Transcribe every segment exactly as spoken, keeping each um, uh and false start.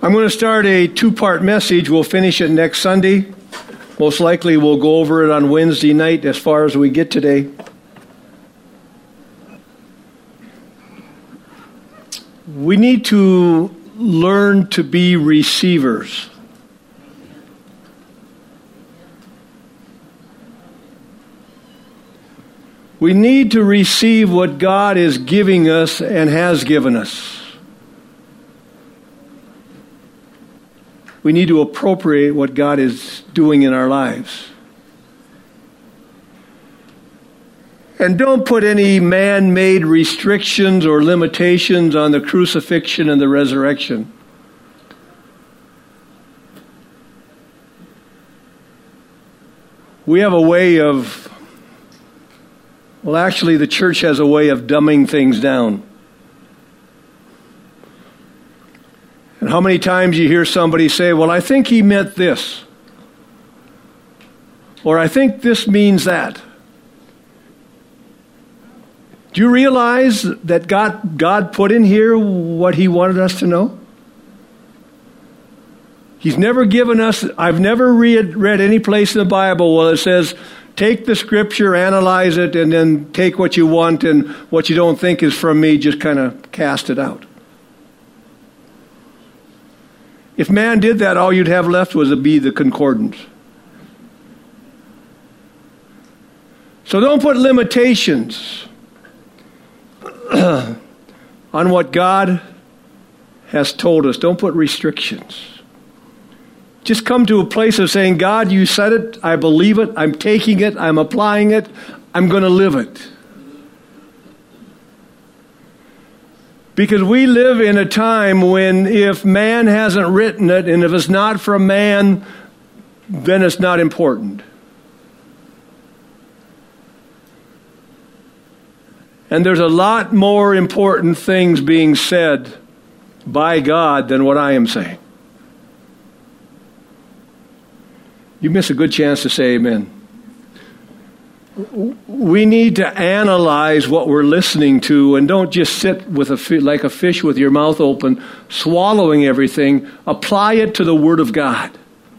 I'm going to start a two-part message. We'll finish it next Sunday. Most likely we'll go over it on Wednesday night as far as we get today. We need to learn to be receivers. We need to receive what God is giving us and has given us. We need to appropriate what God is doing in our lives. And don't put any man-made restrictions or limitations on the crucifixion and the resurrection. We have a way of, well, actually, the church has a way of dumbing things down. And how many times you hear somebody say, well, I think he meant this. Or I think this means that. Do you realize that God, God put in here what he wanted us to know? He's never given us, I've never read, read any place in the Bible where it says, take the scripture, analyze it, and then take what you want and what you don't think is from me, just kind of cast it out. If man did that, all you'd have left was to be the concordance. So don't put limitations on what God has told us. Don't put restrictions. Just come to a place of saying, God, you said it, I believe it, I'm taking it, I'm applying it, I'm going to live it. Because we live in a time when if man hasn't written it, and if it's not from man, then it's not important. And there's a lot more important things being said by God than what I am saying. You miss a good chance to say amen. We need to analyze what we're listening to and don't just sit with a fi- like a fish with your mouth open, swallowing everything. Apply it to the Word of God.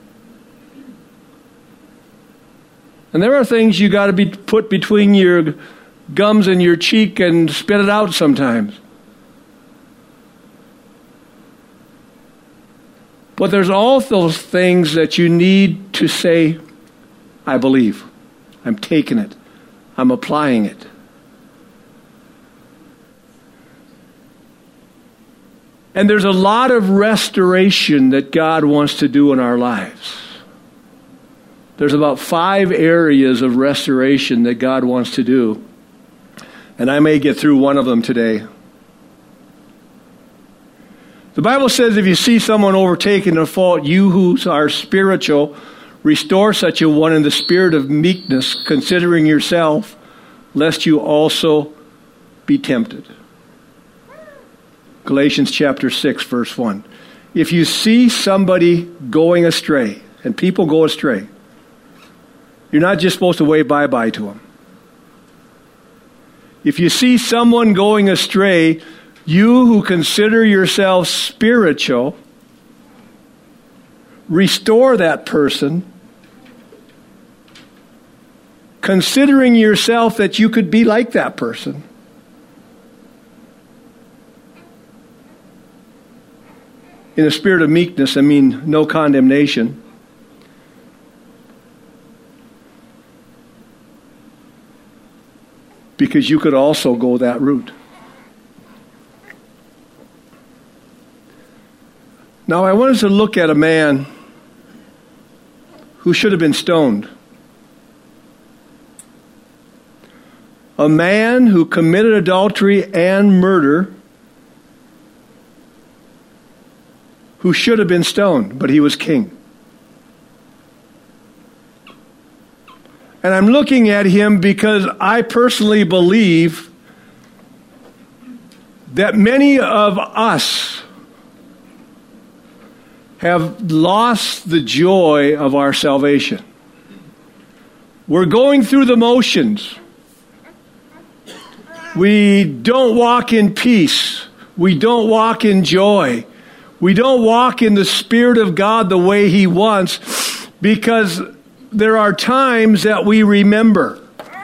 And there are things you got to be put between your gums and your cheek and spit it out sometimes. But there's all those things that you need to say, I believe. I'm taking it. I'm applying it. And there's a lot of restoration that God wants to do in our lives. There's about five areas of restoration that God wants to do. And I may get through one of them today. The Bible says if you see someone overtaken in a fault, you who are spiritual, restore such a one in the spirit of meekness, considering yourself, lest you also be tempted. Galatians chapter six, verse one. If you see somebody going astray, and people go astray, you're not just supposed to wave bye-bye to them. If you see someone going astray, you who consider yourself spiritual, restore that person, considering yourself that you could be like that person. In a spirit of meekness, I mean no condemnation. Because you could also go that route. Now, I wanted to look at a man who should have been stoned. A man who committed adultery and murder, who should have been stoned, but he was king. And I'm looking at him because I personally believe that many of us have lost the joy of our salvation. We're going through the motions. We don't walk in peace. We don't walk in joy. We don't walk in the Spirit of God the way He wants because there are times that we remember.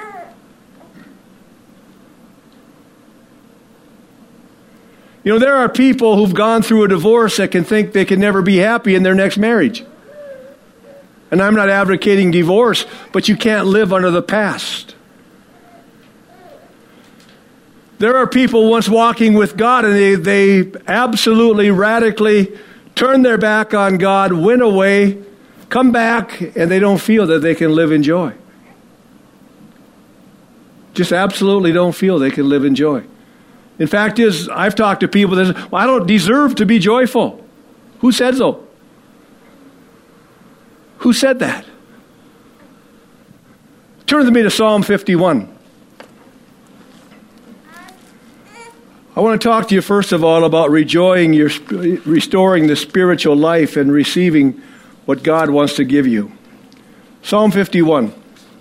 You know, there are people who've gone through a divorce that can think they can never be happy in their next marriage. And I'm not advocating divorce, but you can't live under the past. There are people once walking with God and they, they absolutely radically turn their back on God, went away, come back, and they don't feel that they can live in joy. Just absolutely don't feel they can live in joy. In fact is, I've talked to people that say, well, I don't deserve to be joyful. Who said so? Who said that? Turn with me to Psalm fifty-one. I want to talk to you first of all about rejoicing, your, restoring the spiritual life and receiving what God wants to give you. Psalm fifty-one.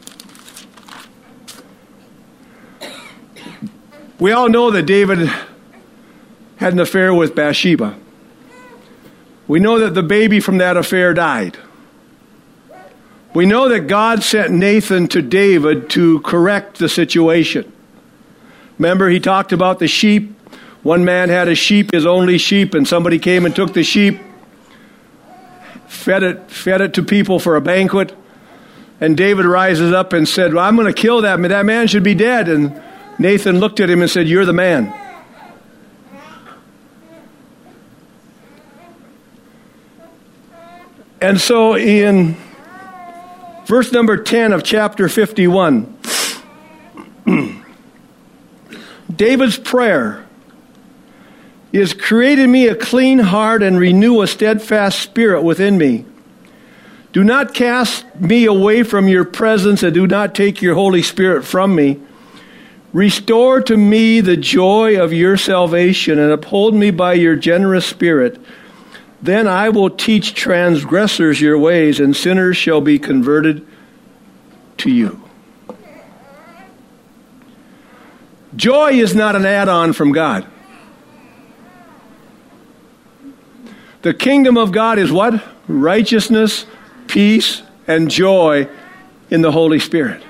We all know that David had an affair with Bathsheba. We know that the baby from that affair died. We know that God sent Nathan to David to correct the situation. Remember, he talked about the sheep. One man had a sheep, his only sheep, and somebody came and took the sheep, fed it, fed it to people for a banquet. And David rises up and said, well, I'm going to kill that man. That man should be dead. And Nathan looked at him and said, you're the man. And so in verse number ten of chapter fifty-one, David's prayer is, create in me a clean heart and renew a steadfast spirit within me. Do not cast me away from your presence and do not take your Holy Spirit from me. Restore to me the joy of your salvation and uphold me by your generous spirit. Then I will teach transgressors your ways, and sinners shall be converted to you. Joy is not an add-on from God. The kingdom of God is what? Righteousness, peace, and joy in the Holy Spirit.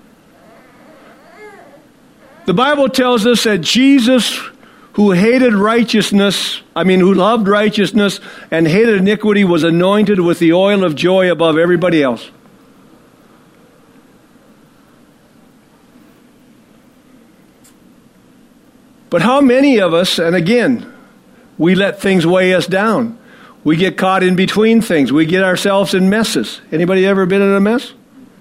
The Bible tells us that Jesus, who hated righteousness, I mean, who loved righteousness and hated iniquity, was anointed with the oil of joy above everybody else. But how many of us, and again, we let things weigh us down. We get caught in between things. We get ourselves in messes. Anybody ever been in a mess?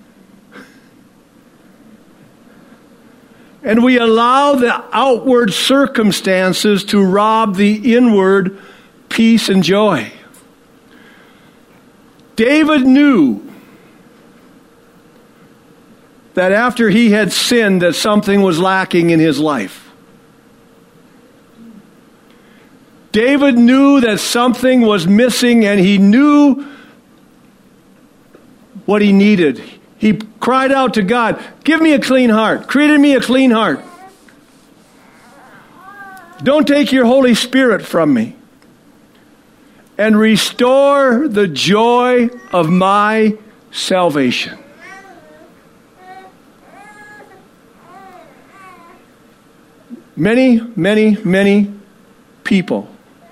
And we allow the outward circumstances to rob the inward peace and joy. David knew that after he had sinned, that something was lacking in his life. David knew that something was missing, and he knew what he needed. He cried out to God, give me a clean heart. Create in me a clean heart. Don't take your Holy Spirit from me. And restore the joy of my salvation. Many, many, many people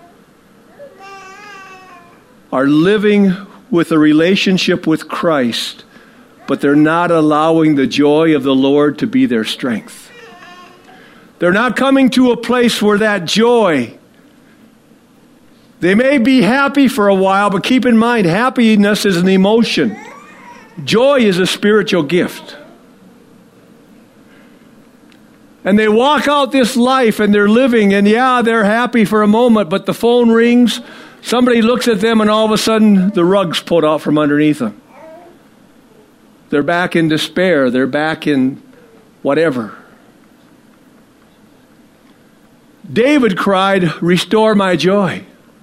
are living with a relationship with Christ, but they're not allowing the joy of the Lord to be their strength. They're not coming to a place where that joy, they may be happy for a while, but keep in mind, happiness is an emotion. Joy is a spiritual gift. And they walk out this life and they're living, and yeah, they're happy for a moment, but the phone rings, somebody looks at them, and all of a sudden the rug's pulled out from underneath them. They're back in despair. They're back in whatever. David cried, restore my joy.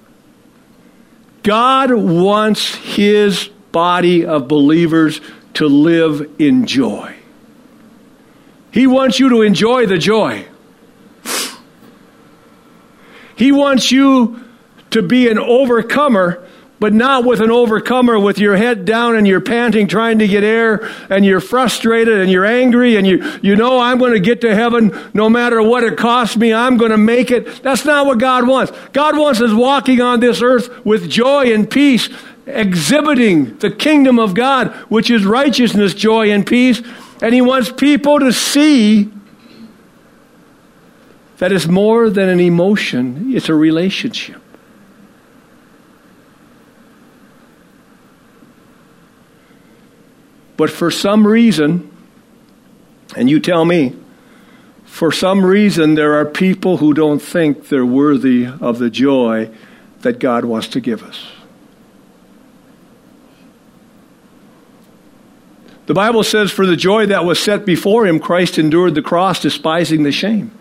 God wants his body of believers to live in joy. He wants you to enjoy the joy. He wants you to be an overcomer, but not with an overcomer with your head down and you're panting trying to get air and you're frustrated and you're angry and you, you know I'm going to get to heaven no matter what it costs me. I'm going to make it. That's not what God wants. God wants us walking on this earth with joy and peace, exhibiting the kingdom of God, which is righteousness, joy, and peace. And He wants people to see that it's more than an emotion. It's a relationship. But for some reason, and you tell me, for some reason there are people who don't think they're worthy of the joy that God wants to give us. The Bible says, for the joy that was set before Him, Christ endured the cross, despising the shame.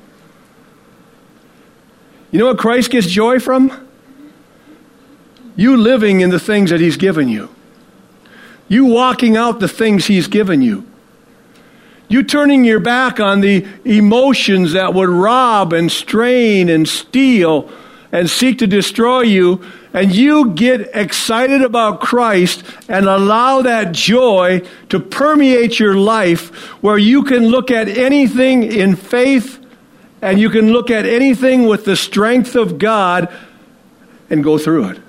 You know what Christ gets joy from? You living in the things that He's given you. You walking out the things He's given you. You turning your back on the emotions that would rob and strain and steal and seek to destroy you, and you get excited about Christ and allow that joy to permeate your life, where you can look at anything in faith and you can look at anything with the strength of God and go through it.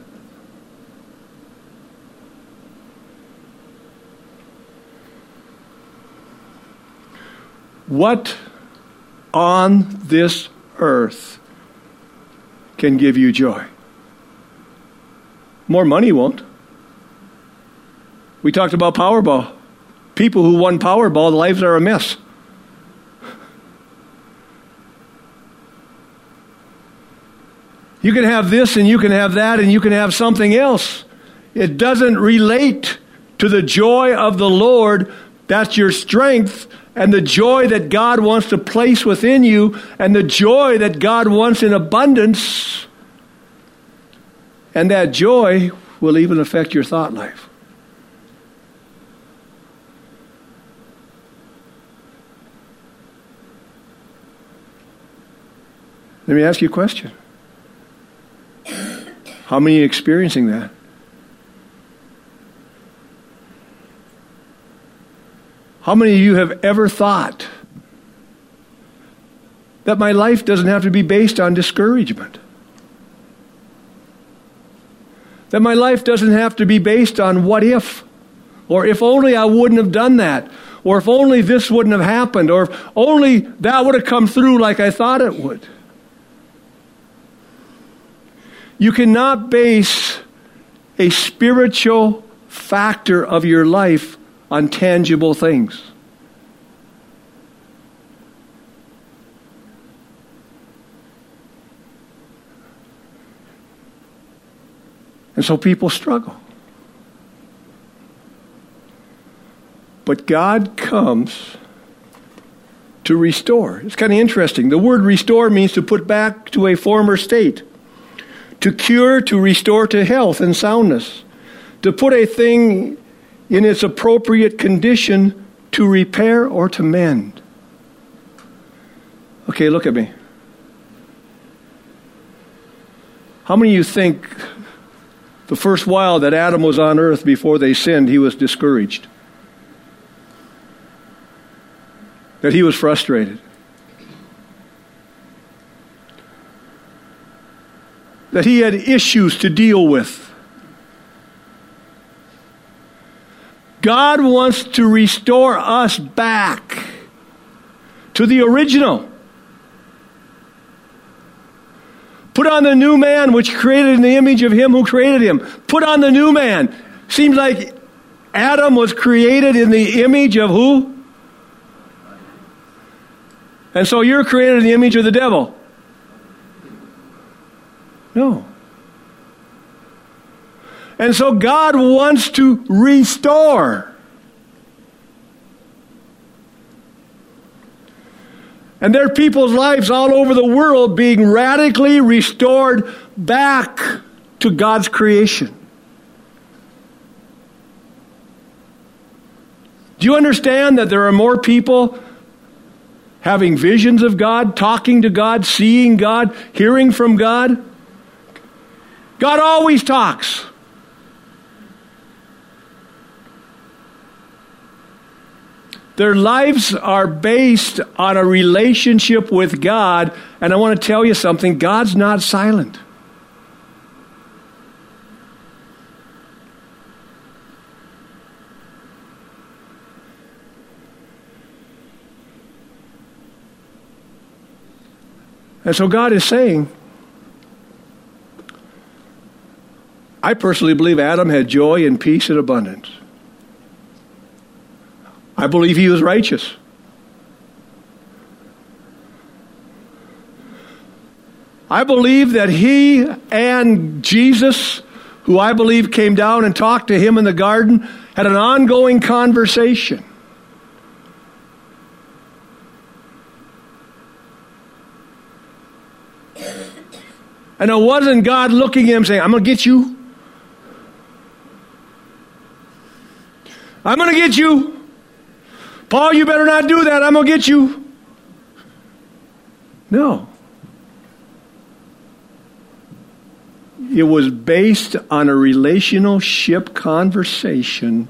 What on this earth can give you joy? More money won't. We talked about Powerball. People who won Powerball, their lives are a mess. You can have this and you can have that and you can have something else. It doesn't relate to the joy of the Lord. That's your strength and the joy that God wants to place within you and the joy that God wants in abundance. And that joy will even affect your thought life. Let me ask you a question. How many are experiencing that? How many of you have ever thought that my life doesn't have to be based on discouragement? That my life doesn't have to be based on what if, or if only I wouldn't have done that, or if only this wouldn't have happened, or if only that would have come through like I thought it would. You cannot base a spiritual factor of your life on tangible things. And so people struggle. But God comes to restore. It's kind of interesting. The word restore means to put back to a former state. To cure, to restore to health and soundness. To put a thing in its appropriate condition, to repair or to mend. Okay, look at me. How many of you think the first while that Adam was on earth before they sinned, he was discouraged? That he was frustrated? That he had issues to deal with? God wants to restore us back to the original. Put on the new man, which created in the image of him who created him. Put on the new man. Seems like Adam was created in the image of who? And so you're created in the image of the devil. No. And so God wants to restore. And there are people's lives all over the world being radically restored back to God's creation. Do you understand that there are more people having visions of God, talking to God, seeing God, hearing from God? God always talks. Their lives are based on a relationship with God, and I want to tell you something, God's not silent. And so God is saying, I personally believe Adam had joy and peace and abundance. I believe he was righteous. I believe that he and Jesus, who I believe came down and talked to him in the garden, had an ongoing conversation. And it wasn't God looking at him saying, I'm going to get you. I'm going to get you. Paul, you better not do that. I'm going to get you. No. It was based on a relationship conversation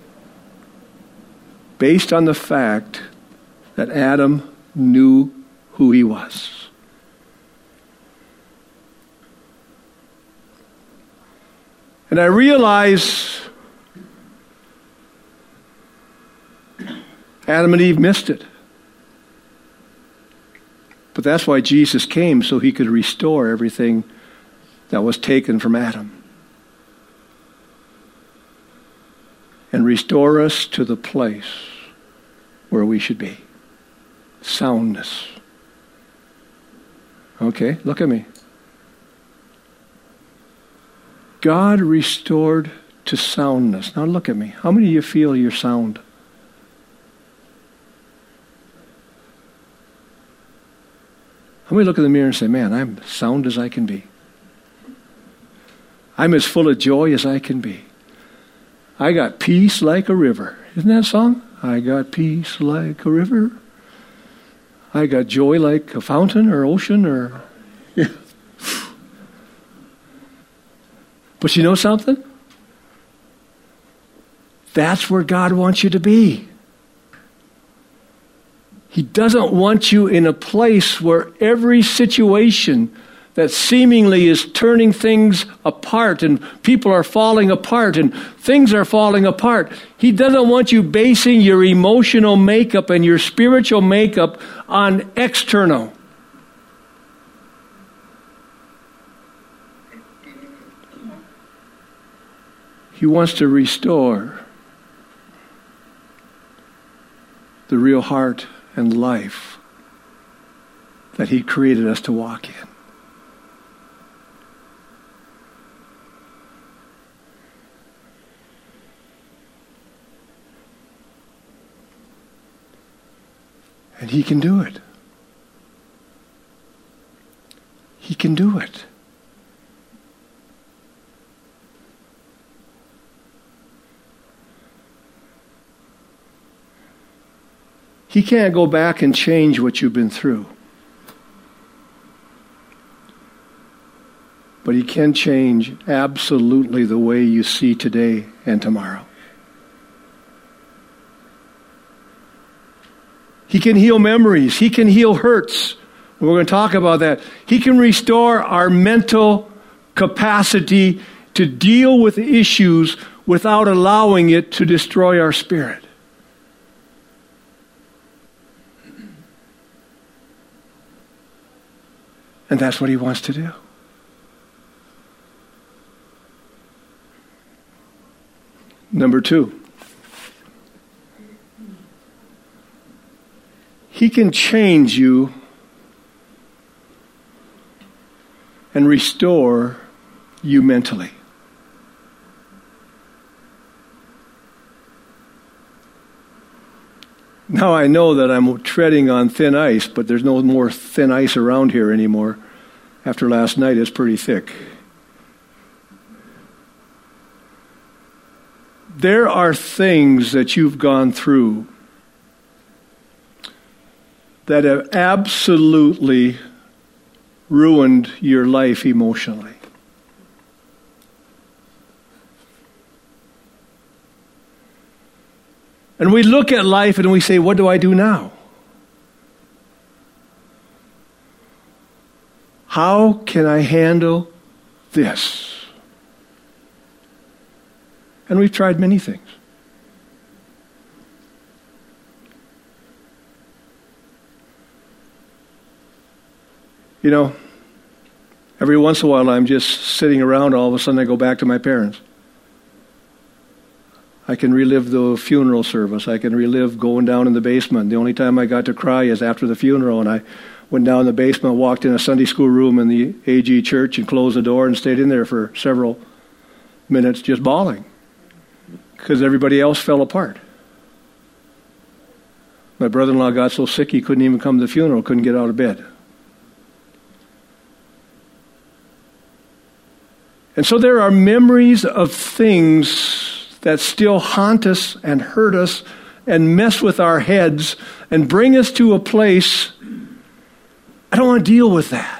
based on the fact that Adam knew who he was. And I realize Adam and Eve missed it. But that's why Jesus came, so he could restore everything that was taken from Adam. And restore us to the place where we should be. Soundness. Okay, look at me. God restored to soundness. Now look at me. How many of you feel you're sound? How many look in the mirror and say, man, I'm sound as I can be. I'm as full of joy as I can be. I got peace like a river. Isn't that a song? I got peace like a river. I got joy like a fountain or ocean or... Yeah. But you know something? That's where God wants you to be. He doesn't want you in a place where every situation that seemingly is turning things apart and people are falling apart and things are falling apart. He doesn't want you basing your emotional makeup and your spiritual makeup on external. He wants to restore the real heart and life that he created us to walk in. And he can do it. He can do it. He can't go back and change what you've been through. But he can change absolutely the way you see today and tomorrow. He can heal memories. He can heal hurts. We're going to talk about that. He can restore our mental capacity to deal with issues without allowing it to destroy our spirit. And that's what he wants to do. Number two. He can change you and restore you mentally. Now I know that I'm treading on thin ice, but there's no more thin ice around here anymore. After last night, it's pretty thick. There are things that you've gone through that have absolutely ruined your life emotionally. And we look at life and we say, what do I do now? How can I handle this? And we've tried many things. You know, every once in a while I'm just sitting around, all of a sudden I go back to my parents. I can relive the funeral service. I can relive going down in the basement. The only time I got to cry is after the funeral, and I went down in the basement, walked in a Sunday school room in the A G church and closed the door and stayed in there for several minutes just bawling because everybody else fell apart. My brother-in-law got so sick he couldn't even come to the funeral, couldn't get out of bed. And so there are memories of things that still haunt us and hurt us and mess with our heads and bring us to a place, I don't want to deal with that.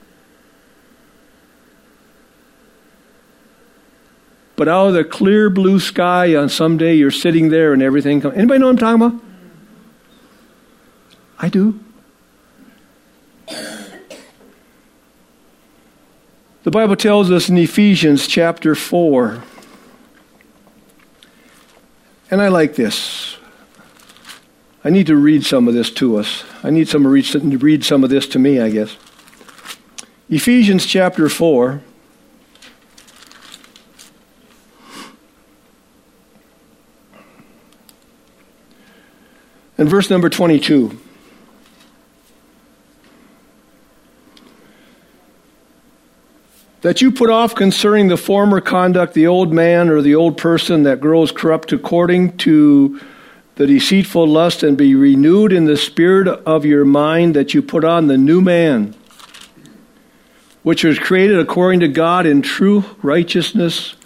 But out of the clear blue sky on some day you're sitting there and everything comes. Anybody know what I'm talking about? I do. The Bible tells us in Ephesians chapter four, and I like this. I need to read some of this to us. I need someone to read some of this to me, I guess. Ephesians chapter four. And verse number twenty-two. That you put off concerning the former conduct the old man or the old person that grows corrupt according to the deceitful lust, and be renewed in the spirit of your mind, that you put on the new man, which was created according to God in true righteousness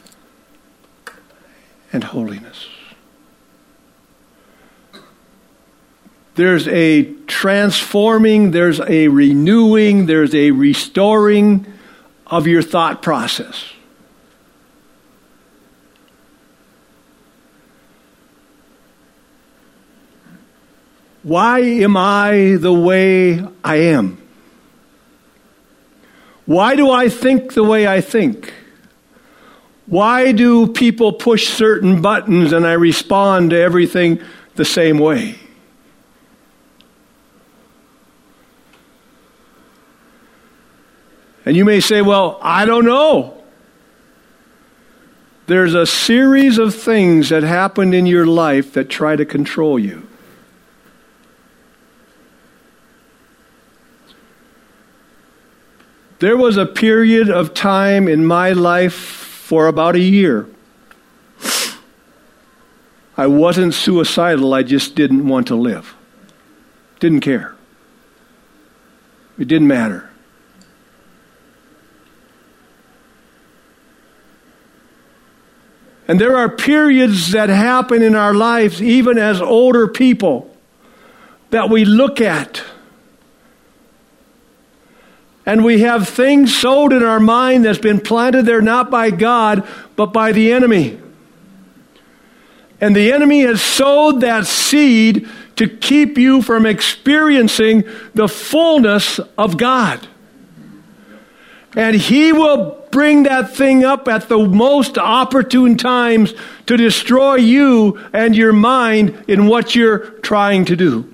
and holiness. There's a transforming, there's a renewing, there's a restoring of your thought process. Why am I the way I am? Why do I think the way I think? Why do people push certain buttons and I respond to everything the same way? And you may say, well, I don't know. There's a series of things that happened in your life that try to control you. There was a period of time in my life for about a year. I wasn't suicidal, I just didn't want to live. Didn't care. It didn't matter. And there are periods that happen in our lives, even as older people, that we look at. And we have things sowed in our mind that's been planted there not by God, but by the enemy. And the enemy has sowed that seed to keep you from experiencing the fullness of God. And he will bring that thing up at the most opportune times to destroy you and your mind in what you're trying to do.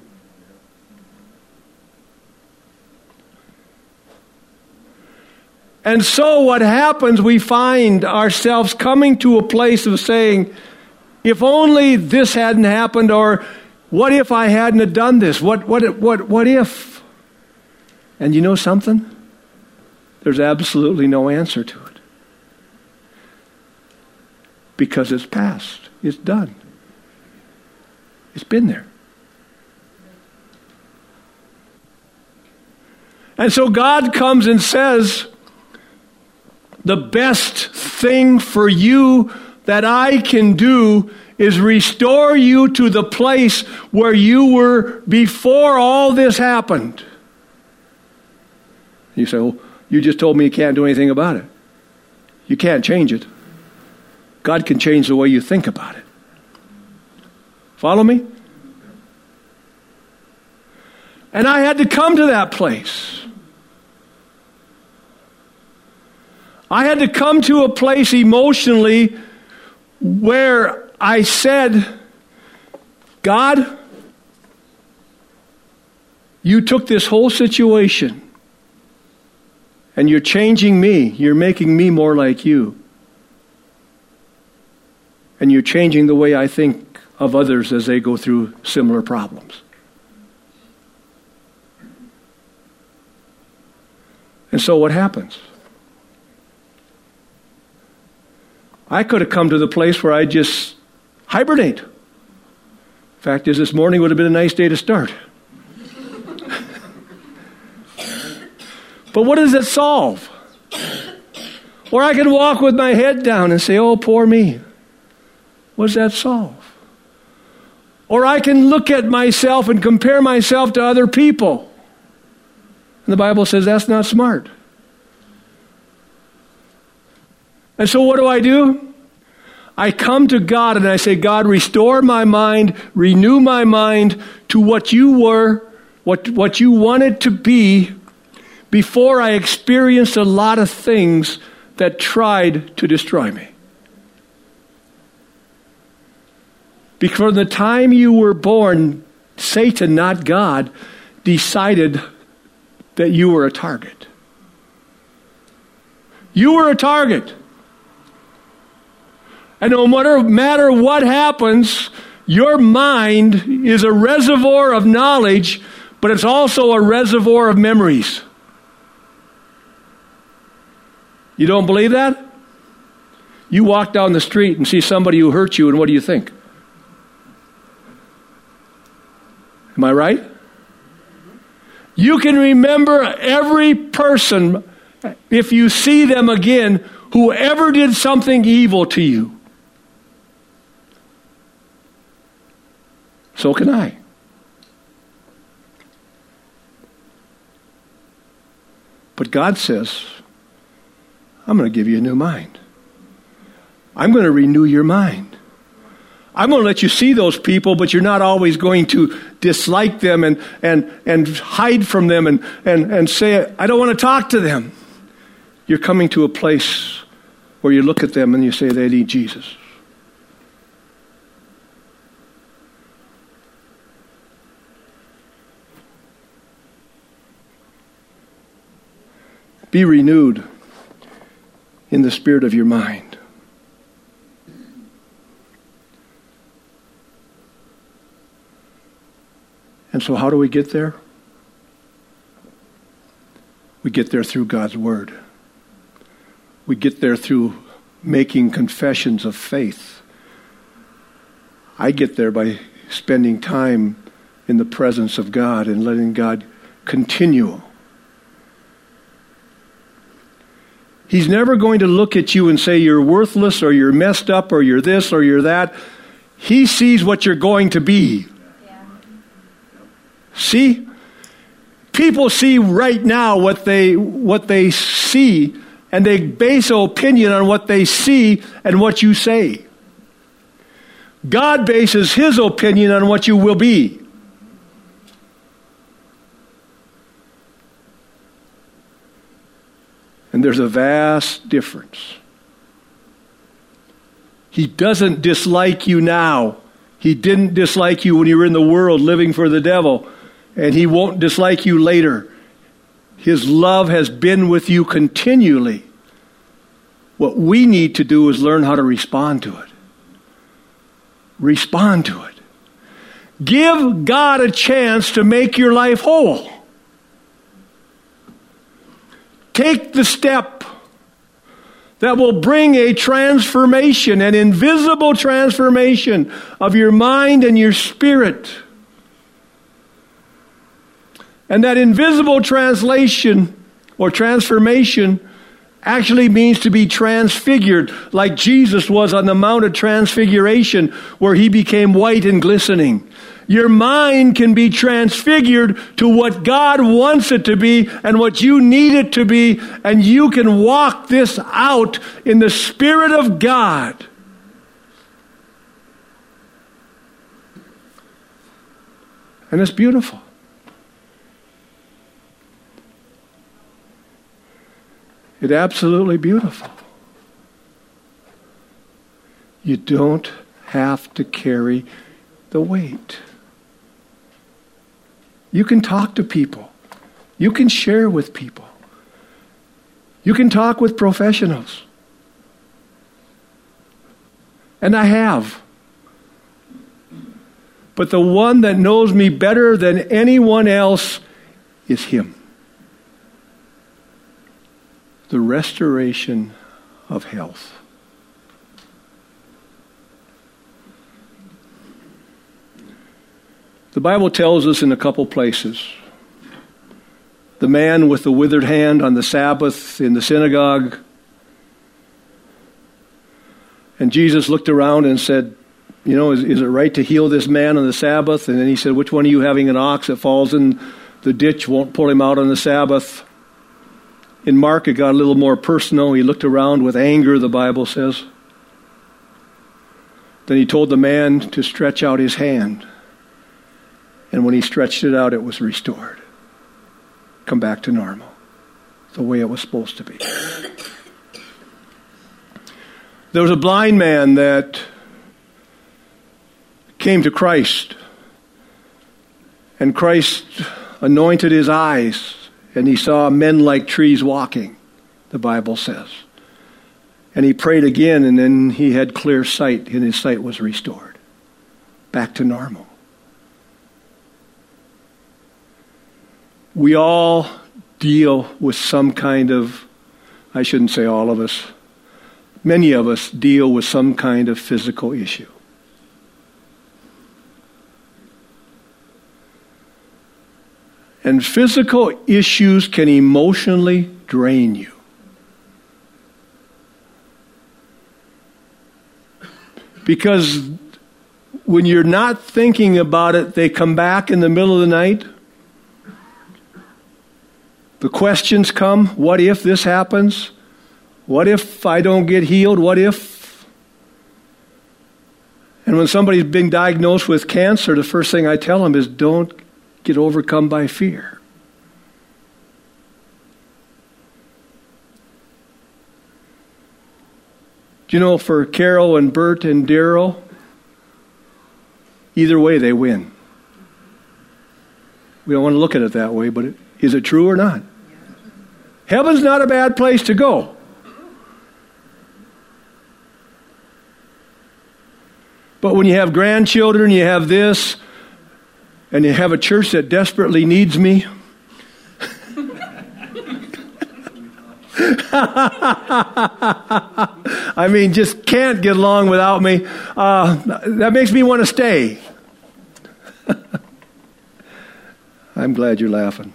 And so what happens, we find ourselves coming to a place of saying, if only this hadn't happened, or what if I hadn't have done this? What, what, what, what if? And you know something? There's absolutely no answer to it. Because it's past. It's done. It's been there. And so God comes and says, the best thing for you that I can do is restore you to the place where you were before all this happened. You say, well, you just told me you can't do anything about it. You can't change it. God can change the way you think about it. Follow me? And I had to come to that place. I had to come to a place emotionally where I said, God, you took this whole situation and you're changing me. You're making me more like you. And you're changing the way I think of others as they go through similar problems. And so what happens? I could have come to the place where I just hibernate. Fact is, this morning would have been a nice day to start. But what does it solve? Or I can walk with my head down and say, oh, poor me. What does that solve? Or I can look at myself and compare myself to other people. And the Bible says that's not smart. And so what do I do? I come to God and I say, God, restore my mind, renew my mind to what you were, what, what you wanted to be before I experienced a lot of things that tried to destroy me. Because from the time you were born, Satan, not God, decided that you were a target. You were a target. And no matter, matter what happens, your mind is a reservoir of knowledge, but it's also a reservoir of memories. You don't believe that? You walk down the street and see somebody who hurt you, and what do you think? Am I right? You can remember every person, if you see them again, who ever did something evil to you. So can I. But God says, I'm going to give you a new mind. I'm going to renew your mind. I'm going to let you see those people, but you're not always going to dislike them and and and hide from them and, and, and say, I don't want to talk to them. You're coming to a place where you look at them and you say, they need Jesus. Be renewed in the spirit of your mind. And so how do we get there? We get there through God's Word. We get there through making confessions of faith. I get there by spending time in the presence of God and letting God continue. He's never going to look at you and say you're worthless or you're messed up or you're this or you're that. He sees what you're going to be. See? People see right now what they what they see, and they base an opinion on what they see and what you say. God bases his opinion on what you will be. And there's a vast difference. He doesn't dislike you now. He didn't dislike you when you were in the world living for the devil. And he won't dislike you later. His love has been with you continually. What we need to do is learn how to respond to it. Respond to it. Give God a chance to make your life whole. Take the step that will bring a transformation, an invisible transformation of your mind and your spirit. And that invisible translation or transformation actually means to be transfigured, like Jesus was on the Mount of Transfiguration, where he became white and glistening. Your mind can be transfigured to what God wants it to be and what you need it to be, and you can walk this out in the Spirit of God. And it's beautiful. It's absolutely beautiful. You don't have to carry the weight. You can talk to people. You can share with people. You can talk with professionals. And I have. But the one that knows me better than anyone else is Him. The restoration of health. The Bible tells us in a couple places. The man with the withered hand on the Sabbath in the synagogue. And Jesus looked around and said, you know, is, is it right to heal this man on the Sabbath? And then he said, which one of you having an ox that falls in the ditch won't pull him out on the Sabbath? In Mark, it got a little more personal. He looked around with anger, the Bible says. Then he told the man to stretch out his hand. And when he stretched it out, it was restored. Come back to normal, the way it was supposed to be. There was a blind man that came to Christ, and Christ anointed his eyes, and he saw men like trees walking, the Bible says. And he prayed again, and then he had clear sight, and his sight was restored, back to normal. We all deal with some kind of, I shouldn't say all of us, many of us deal with some kind of physical issue. And physical issues can emotionally drain you. Because when you're not thinking about it, they come back in the middle of the night. The questions come, what if this happens? What if I don't get healed? What if? And when somebody's been diagnosed with cancer, the first thing I tell them is don't get overcome by fear. Do you know, for Carol and Bert and Daryl, either way they win. We don't want to look at it that way, but it, is it true or not? Heaven's not a bad place to go. But when you have grandchildren, you have this, and you have a church that desperately needs me. I mean, just can't get along without me. Uh, that makes me want to stay. I'm glad you're laughing.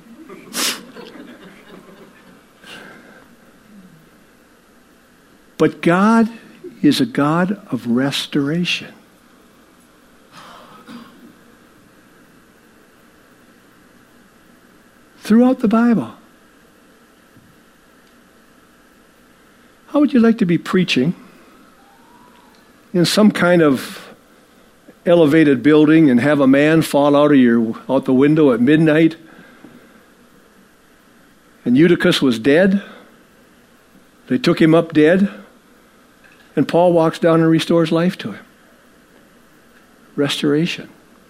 But God is a God of restoration. Throughout the Bible. How would you like to be preaching in some kind of elevated building and have a man fall out of your out the window at midnight? And Eutychus was dead. They took him up dead. And Paul walks down and restores life to him. Restoration.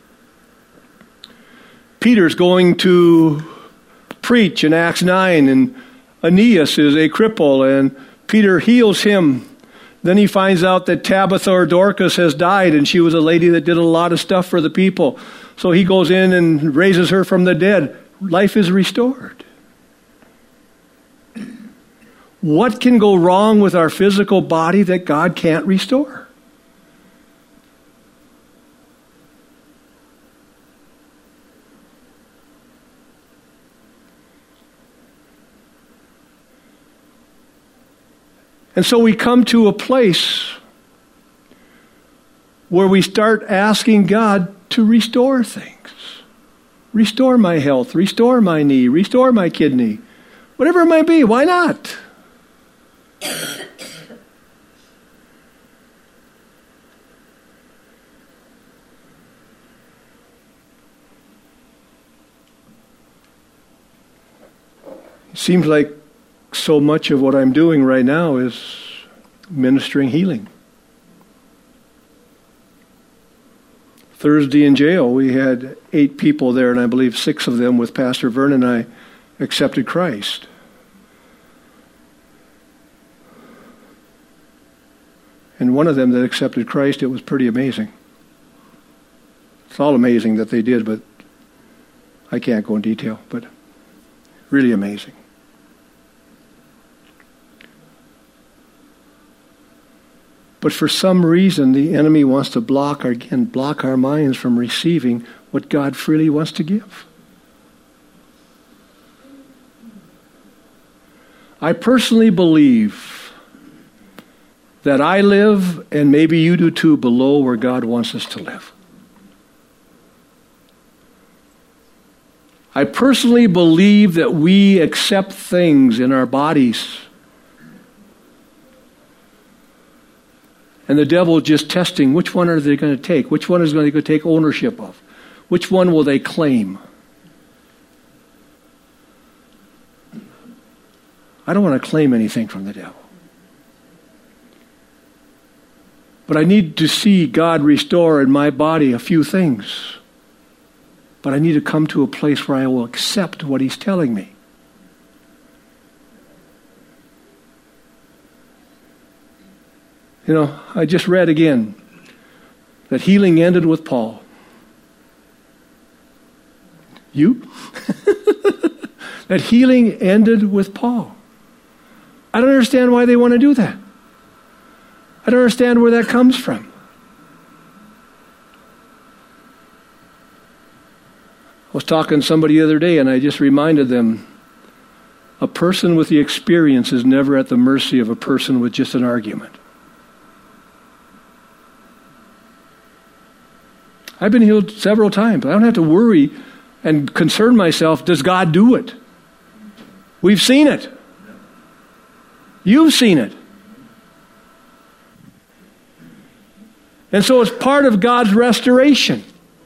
Peter's going to preach in Acts nine, and Aeneas is a cripple, and Peter heals him. Then he finds out that Tabitha or Dorcas has died, and she was a lady that did a lot of stuff for the people. So he goes in and raises her from the dead. Life is restored. What can go wrong with our physical body that God can't restore? And so we come to a place where we start asking God to restore things. Restore my health, restore my knee, restore my kidney. Whatever it might be, why not? Seems like so much of what I'm doing right now is ministering healing. Thursday in jail, we had eight people there, and I believe six of them with Pastor Vern and I accepted Christ. And one of them that accepted Christ, it was pretty amazing. It's all amazing that they did, but I can't go in detail, but really amazing. But for some reason, the enemy wants to block, our, again, block our minds from receiving what God freely wants to give. I personally believe that I live, and maybe you do too, below where God wants us to live. I personally believe that we accept things in our bodies, and the devil is just testing which one are they going to take, which one is going to take ownership of, which one will they claim. I don't want to claim anything from the devil. But I need to see God restore in my body a few things. But I need to come to a place where I will accept what he's telling me. You know, I just read again that healing ended with Paul. You? That healing ended with Paul. I don't understand why they want to do that. I don't understand where that comes from. I was talking to somebody the other day, and I just reminded them, a person with the experience is never at the mercy of a person with just an argument. I've been healed several times. I don't have to worry and concern myself, does God do it? We've seen it. You've seen it. And so it's part of God's restoration.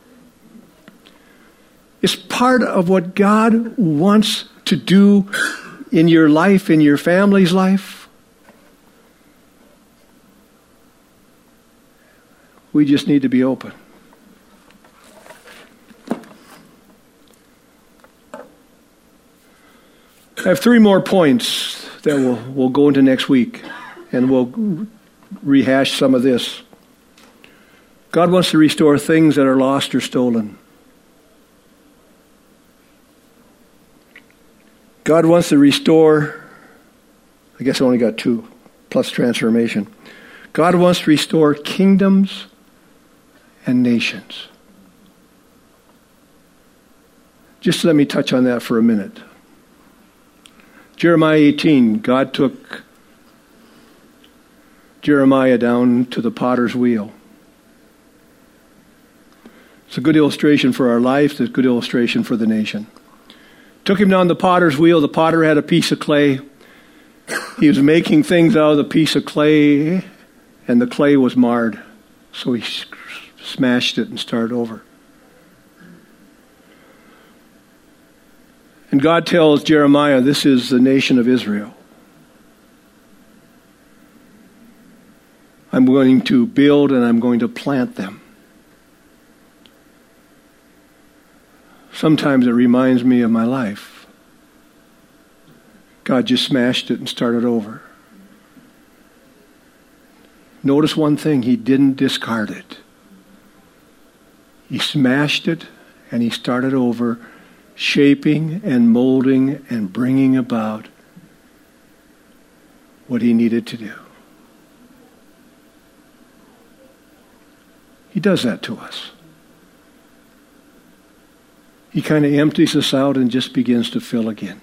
It's part of what God wants to do in your life, in your family's life. We just need to be open. I have three more points that we'll, we'll go into next week, and we'll rehash some of this. God wants to restore things that are lost or stolen. God wants to restore, I guess I only got two, plus transformation. God wants to restore kingdoms and nations. Just let me touch on that for a minute. Jeremiah eighteen, God took Jeremiah down to the potter's wheel. It's a good illustration for our life. It's a good illustration for the nation. Took him down the potter's wheel. The potter had a piece of clay. He was making things out of the piece of clay, and the clay was marred. So he smashed it and started over. And God tells Jeremiah, this is the nation of Israel. I'm going to build and I'm going to plant them. Sometimes it reminds me of my life. God just smashed it and started over. Notice one thing, he didn't discard it. He smashed it and he started over, shaping and molding and bringing about what he needed to do. He does that to us. He kind of empties us out and just begins to fill again.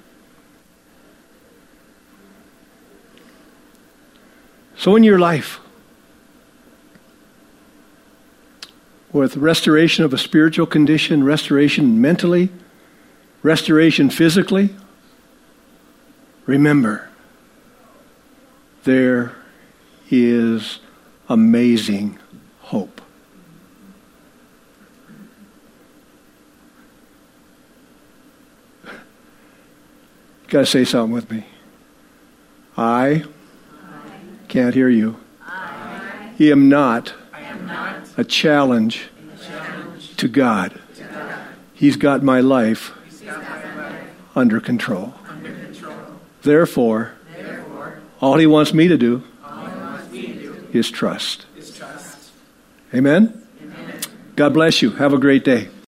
So in your life, with restoration of a spiritual condition, restoration mentally, restoration physically, remember, there is amazing hope. You got to say something with me. I can't hear you. I am not a challenge to God. He's got my life under control. Therefore, all he wants me to do is trust. Amen? God bless you. Have a great day.